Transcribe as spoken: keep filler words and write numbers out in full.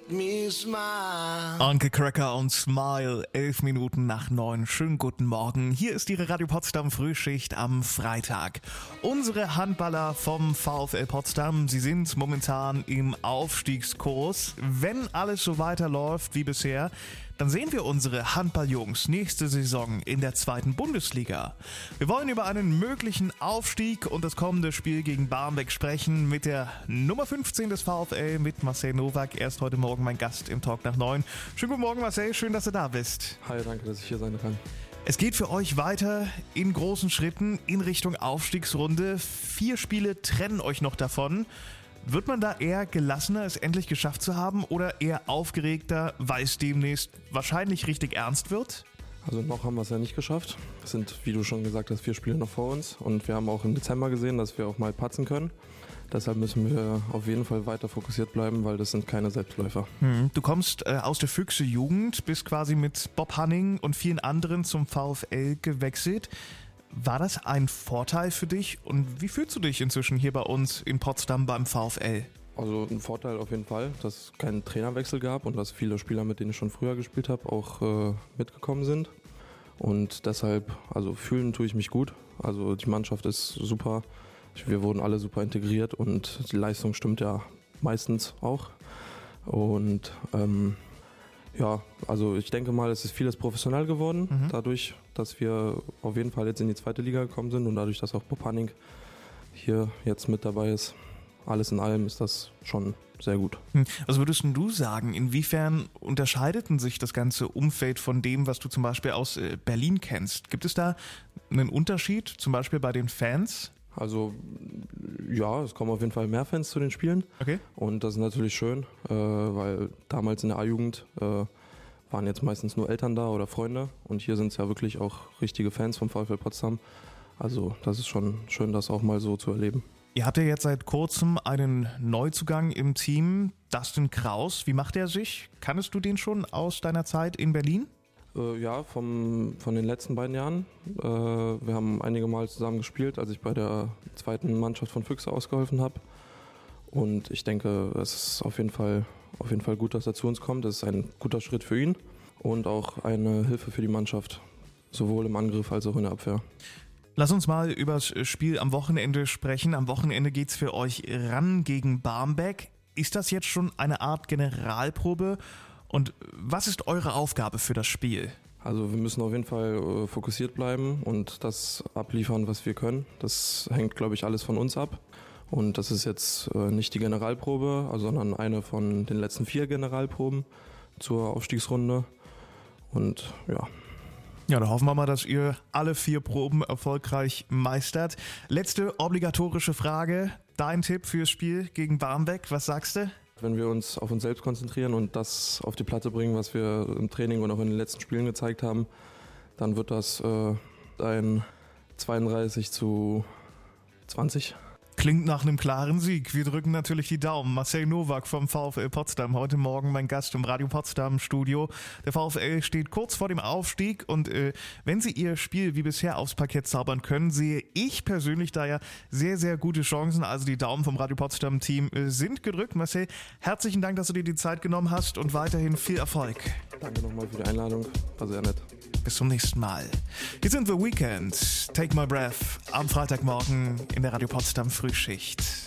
me smile. Anke Cracker und Smile, elf Minuten nach neun. Schönen guten Morgen. Hier ist Ihre Radio Potsdam Frühschicht am Freitag. Unsere Handballer vom VfL Potsdam, sie sind momentan im Aufstiegskurs. Wenn alles so weiterläuft wie bisher, dann sehen wir unsere Handballjungs nächste Saison in der zweiten Bundesliga. Wir wollen über einen möglichen Aufstieg und das kommende Spiel gegen Barmbek sprechen mit der Nummer fünfzehn des VfL, mit Marcel Nowak. Er ist heute Morgen mein Gast im Talk nach neun. Schönen guten Morgen, Marcel, schön, dass du da bist. Hi, danke, dass ich hier sein kann. Es geht für euch weiter in großen Schritten in Richtung Aufstiegsrunde. Vier Spiele trennen euch noch davon. Wird man da eher gelassener, es endlich geschafft zu haben, oder eher aufgeregter, weil es demnächst wahrscheinlich richtig ernst wird? Also noch haben wir es ja nicht geschafft. Es sind, wie du schon gesagt hast, vier Spiele noch vor uns. Und wir haben auch im Dezember gesehen, dass wir auch mal patzen können. Deshalb müssen wir auf jeden Fall weiter fokussiert bleiben, weil das sind keine Selbstläufer. Hm, du kommst äh, aus der Füchse Jugend, bist quasi mit Bob Hanning und vielen anderen zum VfL gewechselt. War das ein Vorteil für dich und wie fühlst du dich inzwischen hier bei uns in Potsdam beim VfL? Also ein Vorteil auf jeden Fall, dass es keinen Trainerwechsel gab und dass viele Spieler, mit denen ich schon früher gespielt habe, auch äh, mitgekommen sind. Und deshalb, also fühlen tue ich mich gut. Also die Mannschaft ist super. Wir wurden alle super integriert und die Leistung stimmt ja meistens auch. Und ähm, ja, also ich denke mal, es ist vieles professionell geworden, mhm. dadurch, dass wir auf jeden Fall jetzt in die zweite Liga gekommen sind und dadurch, dass auch Bob Hanning hier jetzt mit dabei ist. Alles in allem ist das schon sehr gut. Was würdest du sagen, inwiefern unterscheidet sich das ganze Umfeld von dem, was du zum Beispiel aus Berlin kennst? Gibt es da einen Unterschied, zum Beispiel bei den Fans? Also ja, es kommen auf jeden Fall mehr Fans zu den Spielen. Okay. Und das ist natürlich schön, äh, weil damals in der A-Jugend äh, waren jetzt meistens nur Eltern da oder Freunde und hier sind es ja wirklich auch richtige Fans vom VfL Potsdam. Also das ist schon schön, das auch mal so zu erleben. Ihr habt ja jetzt seit kurzem einen Neuzugang im Team, Dustin Kraus. Wie macht er sich? Kanntest du den schon aus deiner Zeit in Berlin? Äh, ja, vom, von den letzten beiden Jahren. Äh, wir haben einige Mal zusammen gespielt, als ich bei der zweiten Mannschaft von Füchse ausgeholfen habe. Und ich denke, es ist auf jeden Fall, auf jeden Fall gut, dass er zu uns kommt. Das ist ein guter Schritt für ihn und auch eine Hilfe für die Mannschaft, sowohl im Angriff als auch in der Abwehr. Lass uns mal über das Spiel am Wochenende sprechen. Am Wochenende geht's für euch ran gegen Barmbek. Ist das jetzt schon eine Art Generalprobe? Und was ist eure Aufgabe für das Spiel? Also wir müssen auf jeden Fall äh, fokussiert bleiben und das abliefern, was wir können. Das hängt, glaube ich, alles von uns ab. Und das ist jetzt äh, nicht die Generalprobe, also, sondern eine von den letzten vier Generalproben zur Aufstiegsrunde. Und ja... Ja, da hoffen wir mal, dass ihr alle vier Proben erfolgreich meistert. Letzte obligatorische Frage. Dein Tipp fürs Spiel gegen Barmbek, was sagst du? Wenn wir uns auf uns selbst konzentrieren und das auf die Platte bringen, was wir im Training und auch in den letzten Spielen gezeigt haben, dann wird das äh, ein zweiunddreißig zu zwanzig. Klingt nach einem klaren Sieg. Wir drücken natürlich die Daumen. Marcel Nowak vom VfL Potsdam, heute Morgen mein Gast im Radio Potsdam Studio. Der VfL steht kurz vor dem Aufstieg und äh, wenn sie ihr Spiel wie bisher aufs Parkett zaubern können, sehe ich persönlich da ja sehr, sehr gute Chancen. Also die Daumen vom Radio Potsdam Team äh, sind gedrückt. Marcel, herzlichen Dank, dass du dir die Zeit genommen hast und weiterhin viel Erfolg. Danke nochmal für die Einladung, war sehr nett. Bis zum nächsten Mal. Hier sind The Weeknd, Take My Breath, am Freitagmorgen in der Radio Potsdam Frühschicht.